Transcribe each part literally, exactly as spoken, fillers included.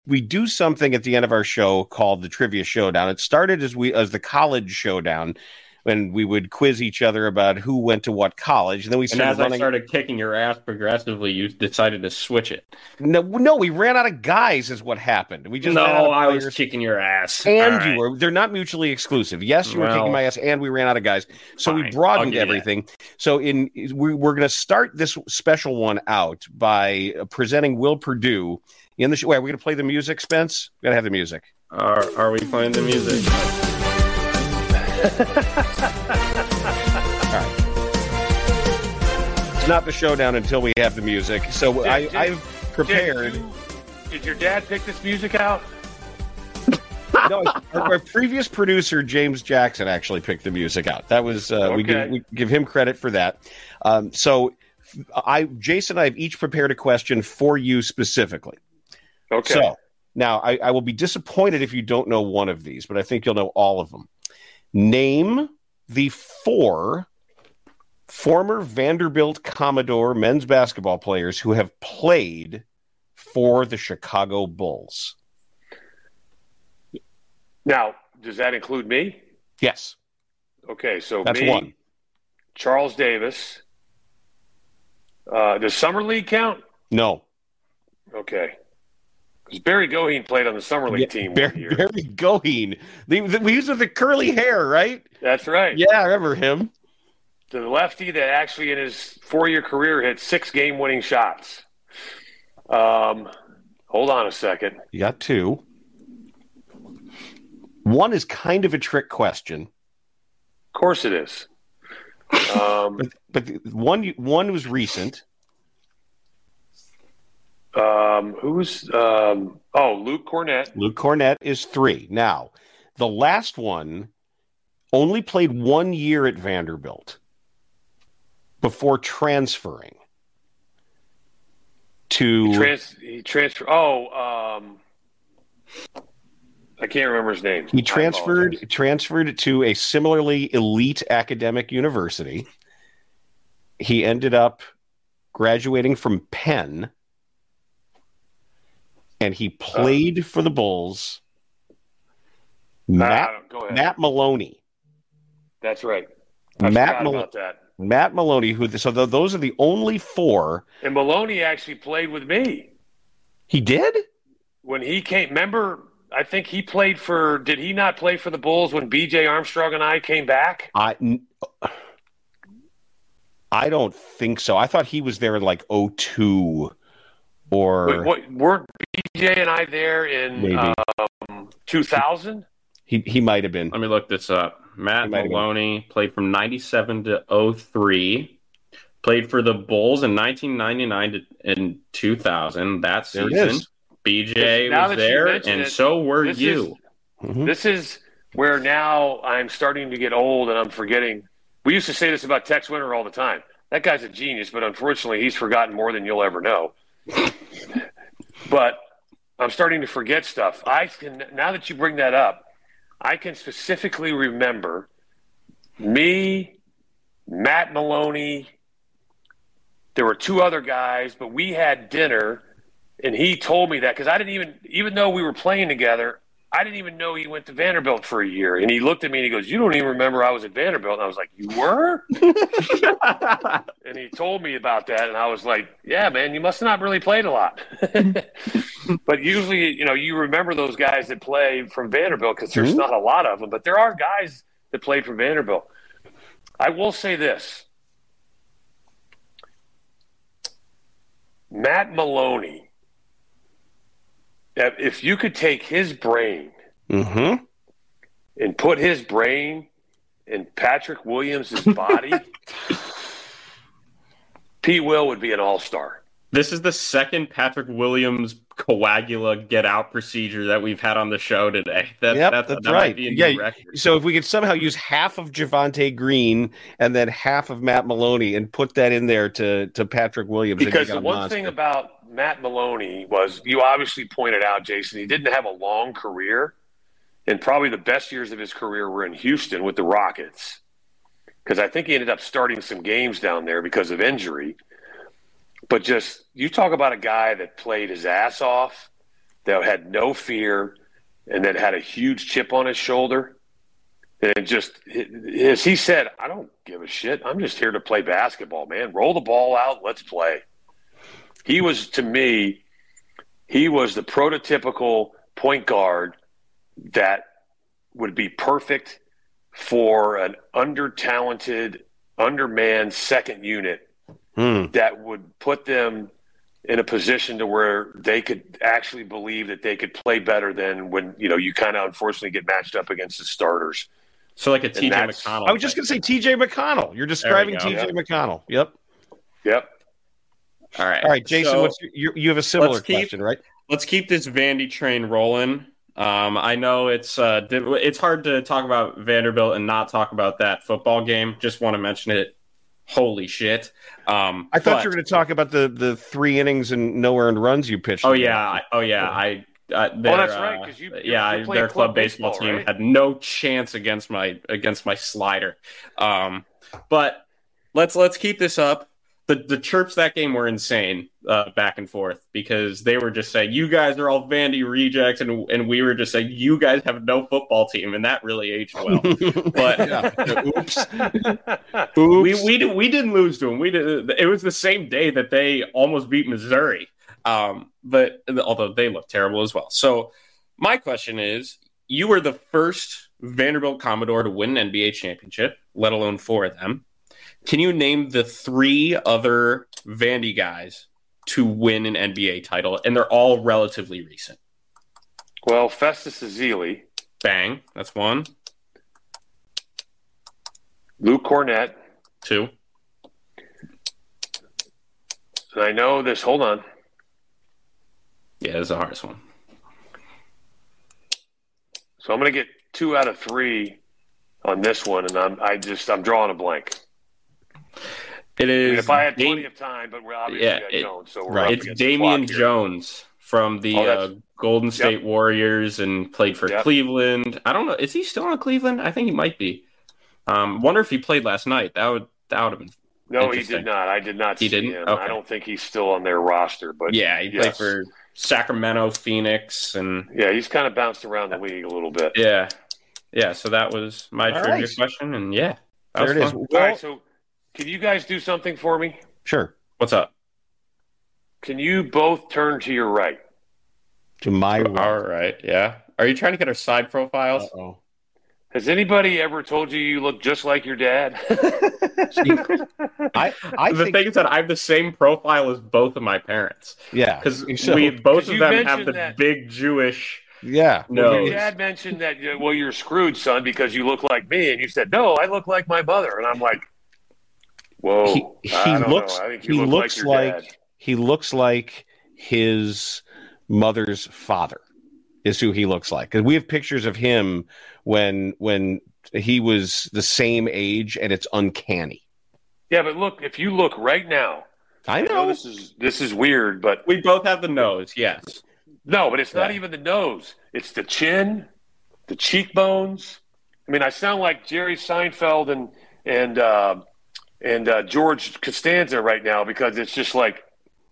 we do something at the end of our show called the Trivia Showdown. It started as we as the College Showdown, when we would quiz each other about who went to what college, and then we started and as running. I started kicking your ass progressively, you decided to switch it. No, no, we ran out of guys, is what happened. We just no, ran out of I players. was kicking your ass, and All you right. were. They're not mutually exclusive. Yes, you well, were kicking my ass, and we ran out of guys. So fine. we broadened everything. That. So in we, we're going to start this special one out by presenting Will Perdue in the show. Wait, are we going to play the music, Spence? We got to have the music. Are, are we playing the music? All right. It's not the showdown until we have the music. So Did, I, did, I've prepared. Did, you, did your dad pick this music out? No, our, our previous producer James Jackson actually picked the music out. That was uh, okay. we, give, we give him credit for that. Um, so I, Jason, and I have each prepared a question for you specifically. Okay. So now I, I will be disappointed if you don't know one of these, but I think you'll know all of them. Name the four former Vanderbilt Commodore men's basketball players who have played for the Chicago Bulls. Now, does that include me? Yes. Okay, so That's me, one. Charles Davis. Uh, does Summer League count? No. Okay. Because Barry Goheen played on the Summer League Yeah, team Barry, one year. Barry Goheen. The, the, we used the curly hair, right? That's right. Yeah, I remember him. The lefty that actually in his four-year career hit six game-winning shots. Um, hold on a second. You got two. One is kind of a trick question. Of course it is. Um, but, but the one one was recent. um, who's um, – oh, Luke Cornett. Luke Cornett is three. Now, the last one only played one year at Vanderbilt before transferring to He, trans- he transferred. Oh, um, I can't remember his name. he transferred transferred to a similarly elite academic university. He ended up graduating from Penn, and he played uh, for the Bulls. Matt, uh, go ahead. Matt Maloney. That's right. I Matt forgot Mal- about that. Matt Maloney, who so th- those are the only four. And Maloney actually played with me. He did? When he came, remember, I think he played for, did he not play for the Bulls when B J Armstrong and I came back? I, I don't think so. I thought he was there in like oh two or. Wait, what, weren't B J and I there in um, two thousand? He he might have been. Let me look this up. Matt Maloney played from ninety-seven to oh three. Played for the Bulls in nineteen ninety-nine to in two thousand. That season, B J was there, and it, so were this you. Is, mm-hmm. This is where now I'm starting to get old, and I'm forgetting. We used to say this about Tex Winter all the time. That guy's a genius, but unfortunately, he's forgotten more than you'll ever know. But I'm starting to forget stuff. I can now that you bring that up. I can specifically remember me, Matt Maloney. There were two other guys, but we had dinner, and he told me that because I didn't even, even though we were playing together, I didn't even know he went to Vanderbilt for a year. And he looked at me and he goes, "You don't even remember I was at Vanderbilt?" And I was like, "You were?" And he told me about that, and I was like, "Yeah, man, you must have not really played a lot." But usually, you know, you remember those guys that play from Vanderbilt because there's mm-hmm. not a lot of them, but there are guys that played from Vanderbilt. I will say this. Matt Maloney, if you could take his brain mm-hmm. and put his brain in Patrick Williams' body, Pete Will would be an all-star. This is the second Patrick Williams coagula get out procedure that we've had on the show today. That, yep, that's, that's that right. Yeah. Record. So if we could somehow use half of Javonte Green and then half of Matt Maloney and put that in there to, to Patrick Williams. Because the one monster. thing about Matt Maloney was you obviously pointed out, Jason, he didn't have a long career. And probably the best years of his career were in Houston with the Rockets. Because I think he ended up starting some games down there because of injury. But just, you talk about a guy that played his ass off. that had no fear and that had a huge chip on his shoulder. And just, as he said, I don't give a shit. I'm just here to play basketball, man. Roll the ball out. Let's play. He was, to me, he was the prototypical point guard that would be perfect for an under-talented, undermanned second unit hmm. that would put them in a position to where they could actually believe that they could play better than when, you know, you kind of unfortunately get matched up against the starters. So like a T J McConnell. I was just going to say T J McConnell. You're describing T J yep. McConnell. Yep. Yep. All right. All right, Jason, so, what's your, you have a similar keep, question, right? Let's keep this Vandy train rolling. Um, I know it's uh, it's hard to talk about Vanderbilt and not talk about that football game. Just want to mention it. Holy shit. Um, I thought but, you were going to talk about the, the three innings and no earned runs you pitched. Oh, yeah. I, oh, yeah. I Uh, their, oh, that's right. Because you, yeah, you're their club baseball, baseball team right? had no chance against my against my slider. Um, but let's let's keep this up. The the chirps that game were insane, uh, back and forth, because they were just saying you guys are all Vandy rejects, and and we were just saying you guys have no football team, and that really aged well. But oops, oops, we we did, we didn't lose to them. We did. It was the same day that they almost beat Missouri. Um, but although they look terrible as well. So my question is, you were the first Vanderbilt Commodore to win an N B A championship, let alone four of them. Can you name the three other Vandy guys to win an N B A title? And they're all relatively recent. Well, Festus Ezeli. Bang. That's one. Luke Cornett. Two. And I know this. Hold on. Yeah, this is the hardest one. So I'm going to get two out of three on this one, and I'm I just I'm drawing a blank. It is. I mean, if I had plenty of time, but we're obviously yeah, I it, don't. So we're right. It's Damian Jones from the oh, uh, Golden State yep. Warriors and played for yep. Cleveland. I don't know. Is he still on Cleveland? I think he might be. Um, wonder if he played last night. That would that would have been. No, he did not. I did not he see didn't? him. Okay. I don't think he's still on their roster. But yeah, he yes. played for Sacramento, Phoenix, and yeah, he's kind of bounced around the league a little bit. Yeah, yeah. So that was my All trivia right. question, and yeah, that there was it is. fun. All right, so can you guys do something for me? Sure. What's up? Can you both turn to your right? To my right. All right. Yeah. Are you trying to get our side profiles? Uh-oh. Has anybody ever told you you look just like your dad? See, I, I the think, thing is that I have the same profile as both of my parents. Yeah, because so, we both of them have the that, big Jewish. Yeah, no. Your dad mentioned that. Well, you're screwed, son, because you look like me, and you said, "No, I look like my mother," and I'm like, "Whoa!" He, he I don't looks. know. I think you he look looks like, like he looks like his mother's father. Is who he looks like, because we have pictures of him when when he was the same age, and it's uncanny. Yeah, but look, if you look right now, I know, I know this is this is weird, but we both have the nose. Yes, no, but it's not yeah. even the nose; it's the chin, the cheekbones. I mean, I sound like Jerry Seinfeld and and uh, and uh, George Costanza right now, because it's just like,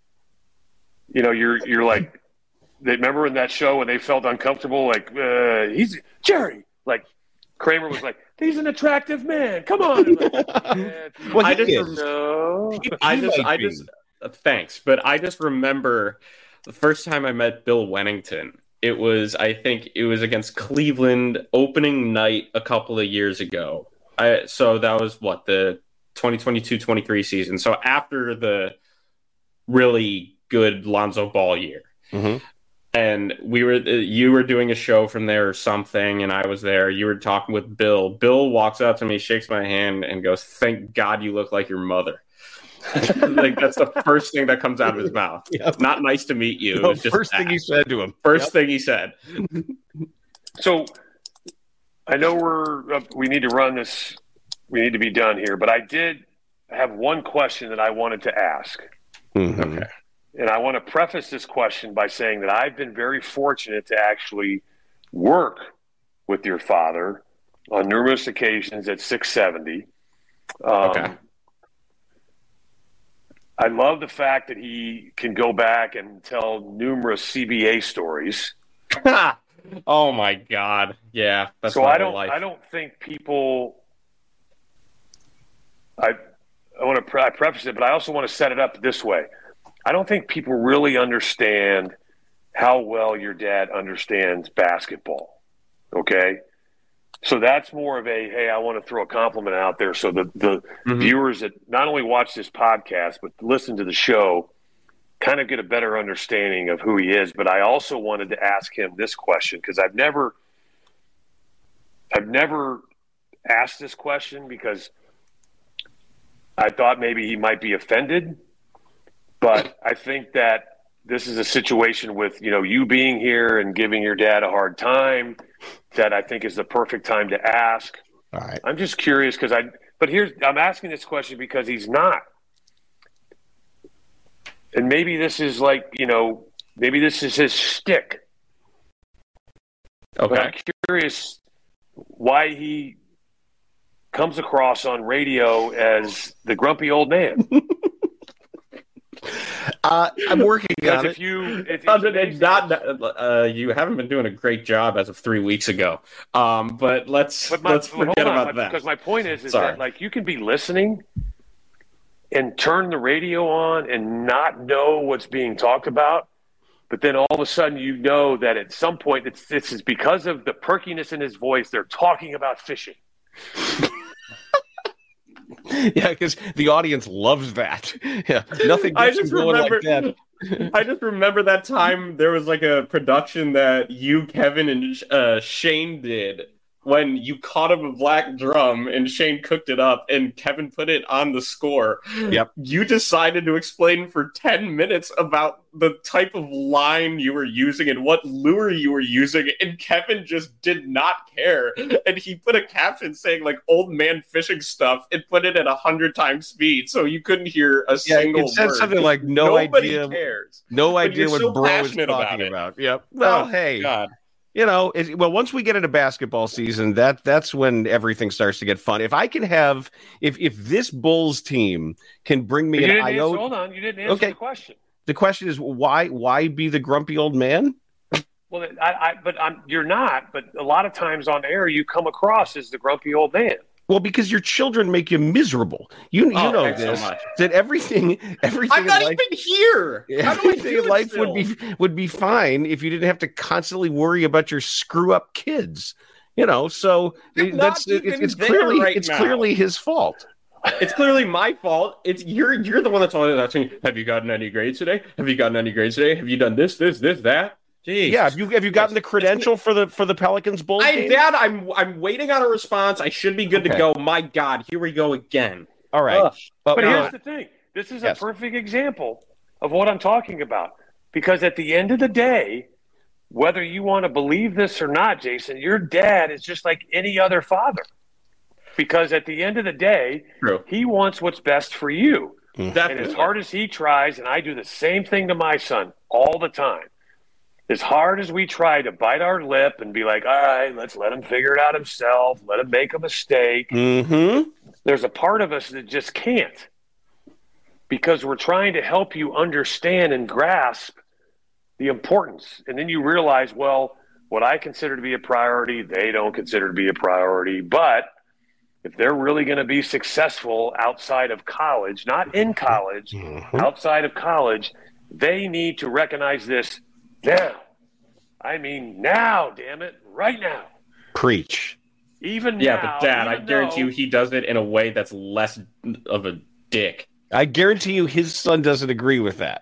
you know, you're you're like. They remember in that show when they felt uncomfortable, like uh, he's Jerry. Like Kramer was like, he's an attractive man. Come on. Like, eh, well, I just is. know. I just, I just, uh, thanks, but I just remember the first time I met Bill Wennington. It was, I think, it was against Cleveland opening night a couple of years ago. I so that was what the twenty twenty-two twenty-three season. So after the really good Lonzo Ball year. Mm-hmm. And we were, you were doing a show from there or something, and I was there. You were talking with Bill. Bill walks up to me, shakes my hand, and goes, "Thank God you look like your mother." Like that's the first thing that comes out of his mouth. Yep. Not nice to meet you. No, it was just first that. thing he said to him. First yep. thing he said. So I know we're we need to run this. We need to be done here, but I did have one question that I wanted to ask. Mm-hmm. Okay. And I want to preface this question by saying that I've been very fortunate to actually work with your father on numerous occasions at six seventy. Um, okay. I love the fact that he can go back and tell numerous C B A stories. Oh my God! Yeah, that's so my I don't. life. I don't think people. I I want to pre- I preface it, but I also want to set it up this way. I don't think people really understand how well your dad understands basketball. Okay, so that's more of a hey, I want to throw a compliment out there so the the mm-hmm. viewers that not only watch this podcast but listen to the show kind of get a better understanding of who he is. But I also wanted to ask him this question because I've never, I've never asked this question because I thought maybe he might be offended. But I think that this is a situation with, you know, you being here and giving your dad a hard time that I think is the perfect time to ask. All right. I'm just curious because I, but here's, I'm asking this question because he's not. And maybe this is like, you know, maybe this is his shtick. Okay. But I'm curious why he comes across on radio as the grumpy old man. uh, I'm working on if it. You, if, if not, uh, you haven't been doing a great job as of three weeks ago. Um, but let's but my, let's forget on, about that. Because my point is, is Sorry. that like you can be listening and turn the radio on and not know what's being talked about, but then all of a sudden you know that at some point it's this is because of the perkiness in his voice. They're talking about fishing. Yeah, because the audience loves that. Yeah, nothing gets I just them going remember, like that. I just remember that time there was like a production that you, Kevin, and uh, Shane did when you caught him a black drum and Shane cooked it up and Kevin put it on the score. Yep. You decided to explain for ten minutes about the type of line you were using and what lure you were using, and Kevin just did not care. And he put a caption saying like old man fishing stuff and put it at a hundred times speed so you couldn't hear a Yeah, single it said word. something like no Nobody idea cares. No But idea you're what so bro is passionate about talking it. about. Yep. Well, Oh, hey. God. You know, it, well, once we get into basketball season, that that's when everything starts to get fun. If I can have, if if this Bulls team can bring me you an didn't iota, answer, hold on, you didn't answer okay. the question. The question is why why be the grumpy old man? Well, I, I but I'm you're not. But a lot of times on air, you come across as the grumpy old man. Well, because your children make you miserable. You you Oh, know thanks so this much. that everything everything I'm not in life, even here. How do I everything do in it life still? would be would be fine if you didn't have to constantly worry about your screw up kids. You know, so I'm that's not it, even it's there clearly right it's now. clearly his fault. It's clearly my fault. It's you're you're the one that's always asking, have you gotten any grades today? Have you gotten any grades today? Have you done this, this, this, that? Jeez. Yeah, have you have you gotten the credential for the for the Pelicans Bulls I game? Dad, I'm I'm waiting on a response. I should be good Okay. to go. My God, here we go again. All right. Ugh. But, But uh, here's the thing. This is Yes. a perfect example of what I'm talking about. Because at the end of the day, whether you want to believe this or not, Jason, your dad is just like any other father. Because at the end of the day, True. he wants what's best for you. And Definitely. as hard as he tries, and I do the same thing to my son all the time, as hard as we try to bite our lip and be like, all right, let's let him figure it out himself, let him make a mistake, mm-hmm. there's a part of us that just can't, because we're trying to help you understand and grasp the importance. And then you realize, well, what I consider to be a priority, they don't consider to be a priority. But if they're really going to be successful outside of college, not in college, Mm-hmm. outside of college, they need to recognize this now. I mean, now, damn it, right now. Preach. Even Yeah, now. but Dad, I even guarantee though- you he does it in a way that's less of a dick. I guarantee you his son doesn't agree with that.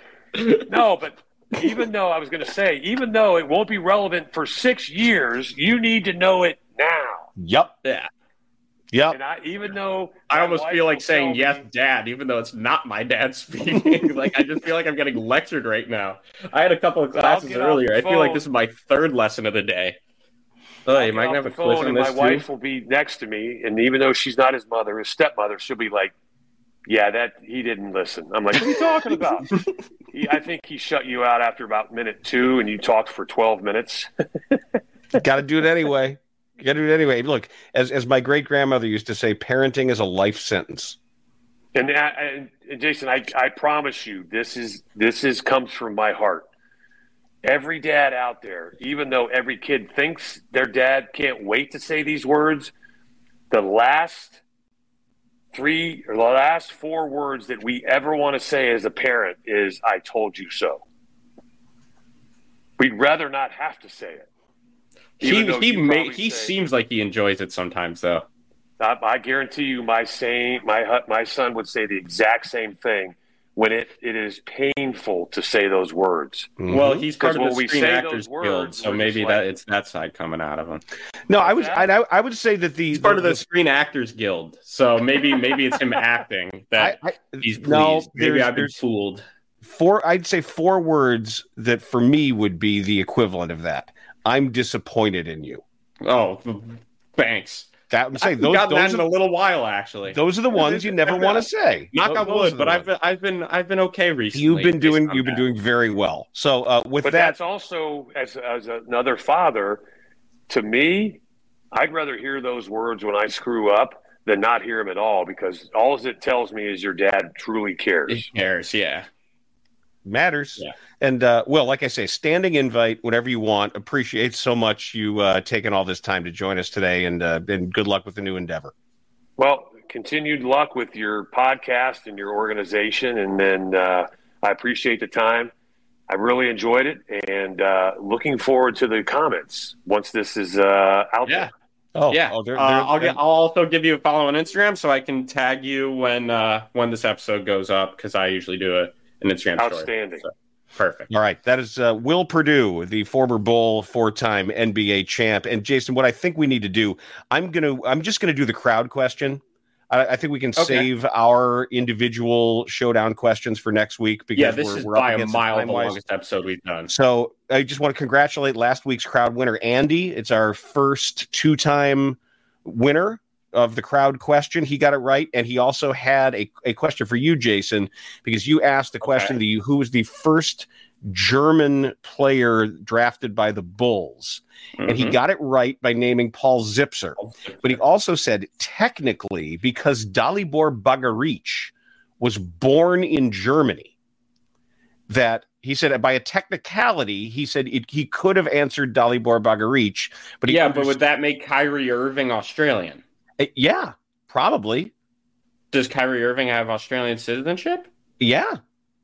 No, but even though I was going to say, even though it won't be relevant for six years, you need to know it now. Yep. Yeah. Yep. And I, even though I my almost wife feel will like saying tell yes, me- Dad, even though it's not my dad speaking. Like I just feel like I'm getting lectured right now. I had a couple of I'll classes get off earlier. the I feel like phone. this is my third lesson of the day. Oh, I'll you get might off have the a quiz phone on and this my too. wife will be next to me, and even though she's not his mother, his stepmother, she'll be like, "Yeah, that he didn't listen." I'm like, "What are you talking about?" he, I think he shut you out after about minute two, and you talked for twelve minutes. Got to do it anyway. You got to do it anyway. Look, as as my great grandmother used to say, parenting is a life sentence. And, and, and Jason, I, I promise you, this is this is comes from my heart. Every dad out there, even though every kid thinks their dad can't wait to say these words, the last three or the last four words that we ever want to say as a parent is "I told you so." We'd rather not have to say it. He he may, he say, seems like he enjoys it sometimes, though. I, I guarantee you, my saying, my my son would say the exact same thing when it, it is painful to say those words. Mm-hmm. Well, he's part of the Screen Actors Guild, so maybe that like, it's that side coming out of him. No, I would I, I would say that the he's part the, of the, the Screen Actors Guild, so maybe maybe it's him acting that I, I, he's pleased. No, maybe I've been fooled. Four, I'd say four words that for me would be the equivalent of that. I'm disappointed in you. Oh, thanks. That, I'm saying those, got those that are, in a little while, actually. Those are the ones you never want to say. Knock on wood, but I've been, I've been, I've been okay recently. You've been doing, you've been doing very well. So uh, with but that, that's also as as another father. To me, I'd rather hear those words when I screw up than not hear them at all, because all it tells me is your dad truly cares. He cares, yeah. Matters. Yeah. And uh, Will, like I say, standing invite, whatever you want. Appreciate so much you uh, taking all this time to join us today, and uh, and good luck with the new endeavor. Well, continued luck with your podcast and your organization, and then uh, I appreciate the time. I really enjoyed it, and uh, looking forward to the comments once this is uh, out yeah. there. Oh yeah, oh, they're, they're, uh, I'll get. I'll also give you a follow on Instagram so I can tag you when uh, when this episode goes up, because I usually do it. An Instagram Outstanding. Story. So, perfect. All right. That is uh, Will Perdue, the former Bull, four-time N B A champ. And Jason, what I think we need to do, I'm going to, I'm just going to do the crowd question. I, I think we can okay. save our individual showdown questions for next week, because yeah, this we're, is we're by up a mile the longest episode we've done. So I just want to congratulate last week's crowd winner, Andy. It's our first two-time winner of the crowd question. He got it right, and he also had a, a question for you, Jason, because you asked the question okay. to you, who was the first German player drafted by the Bulls? Mm-hmm. And he got it right by naming Paul Zipser. Paul Zipser. But he also said, technically, because Dalibor Bagaric was born in Germany, that he said by a technicality, he said it, he could have answered Dalibor Bagaric. But he yeah, but would that make Kyrie Irving Australian? Yeah, probably. Does Kyrie Irving have Australian citizenship? Yeah.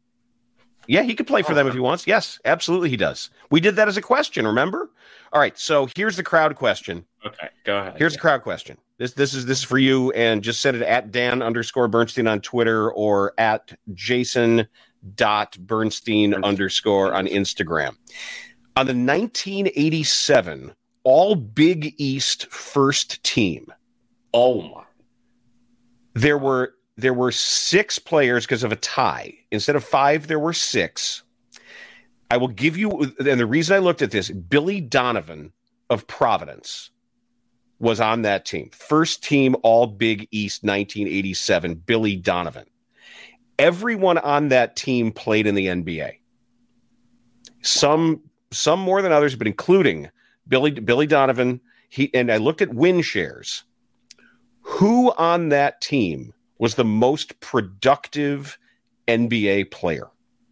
Yeah, he could play for oh, them if he wants. Yes, absolutely he does. We did that as a question, remember? All right, so here's the crowd question. Okay, go ahead. Here's yeah. the crowd question. This this is this is for you, and just send it at Dan underscore Bernstein on Twitter or at Jason dot Bernstein, Bernstein underscore on Instagram. On the nineteen eighty-seven All Big East first team, Oh my! There were there were six players because of a tie. Instead of five, there were six. I will give you, and the reason I looked at this, Billy Donovan of Providence was on that team. First team All Big East nineteen eighty-seven, Billy Donovan. Everyone on that team played in the N B A. Some some more than others, but including Billy Billy Donovan. He and I looked at win shares. Who on that team was the most productive N B A player?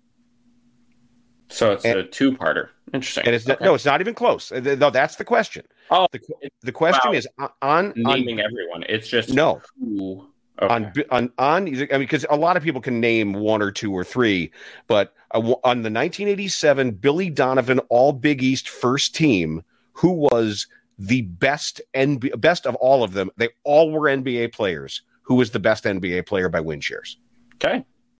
So it's and, a two-parter. Interesting. And it's okay. No, it's not even close. No, that's the question. Oh, the, the question wow. is on naming on, everyone. It's just no who, okay. on on on. I mean, because a lot of people can name one or two or three, but uh, on the nineteen eighty-seven Billy Donovan All Big East first team, who was the best N B A, best of all of them? They all were N B A players. Who was the best N B A player by win shares? Okay.